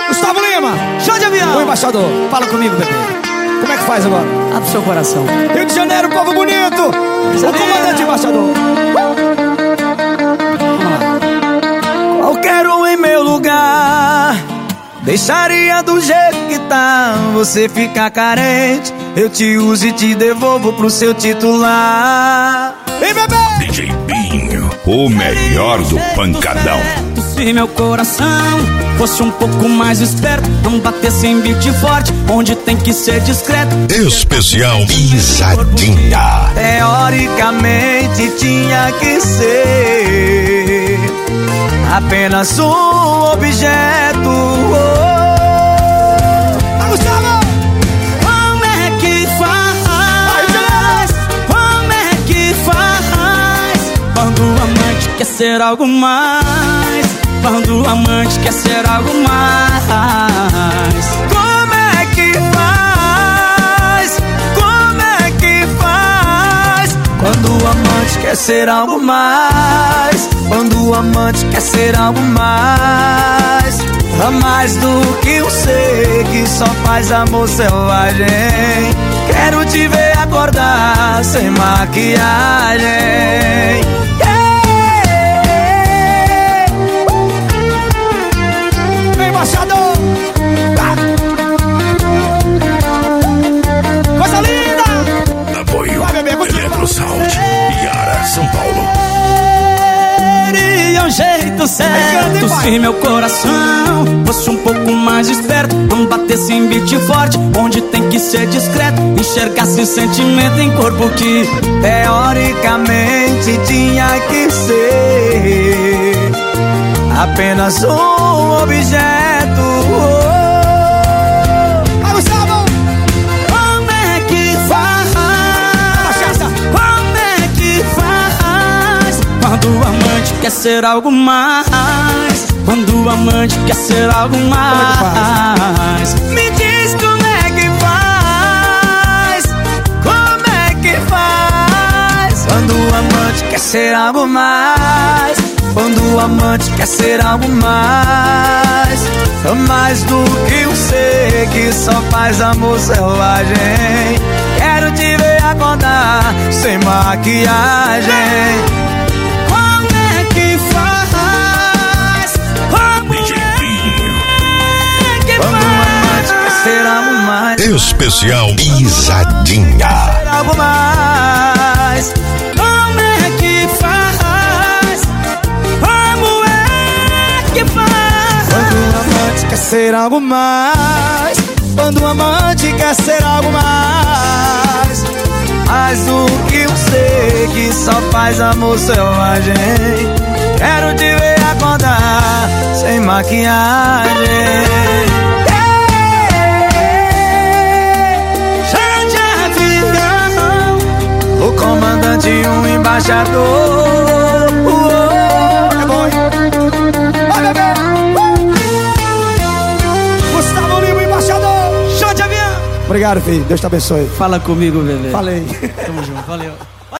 Gustavo Lima, Show de avião. o embaixador. Fala comigo, bebê. Como é que faz agora? Abre seu coração. Rio de Janeiro, povo bonito. O comandante embaixador. Qualquer um em meu lugar deixaria do jeito que tá. Você fica carente, eu te uso e te devolvo pro seu titular. Vem, bebê! DJ Binho, o melhor do pancadão. Se meu coração fosse um pouco mais esperto, não batesse em beat forte, onde tem que ser discreto. Especial Pisadinha. Teoricamente tinha que ser apenas um objeto. Gustavo! Como é que faz? Como é que faz? Quando o amante quer ser algo mais. Quando o amante quer ser algo mais. Como é que faz? Como é que faz? Quando o amante quer ser algo mais. Quando o amante quer ser algo mais. A mais do que um ser que só faz amor selvagem. Quero te ver acordar sem maquiagem. Embaixador! Coisa linda! Apoio Vai, bebê, continua. Eletrosound, Yara, São Paulo. Seria um jeito certo se meu coração fosse um pouco mais esperto, não batesse em beat forte, onde tem que ser discreto, enxergasse sentimento em corpo que teoricamente tinha que ser apenas um objeto. Gustavo! Como é que faz? Como é que faz? Quando o amante quer ser algo mais. Quando o amante quer ser algo mais. Me diz como é que faz. Como é que faz? Quando o amante quer ser algo mais. Quando o amante quer ser algo mais. É mais do que um ser que só faz amor selvagem. Quero te ver acordar sem maquiagem. Como é que faz? Como DJ é Binho. que faz? Quando o amante quer ser algo mais. Especial Pisadinha. Ser algo mais. Como é que faz? Como é que faz? Quando o amante quer ser algo mais. Quando o amante quer ser algo mais. Mais do que um ser que só faz amor selvagem. Quero te ver acordar sem maquiagem. Chá de avião, o comandante e um embaixador. É bom, hein? Vai, bebê! Gustavo Lima, embaixador! Show de avião. Obrigado, filho. Deus te abençoe. Fala comigo, bebê. Falei. Tamo junto, valeu.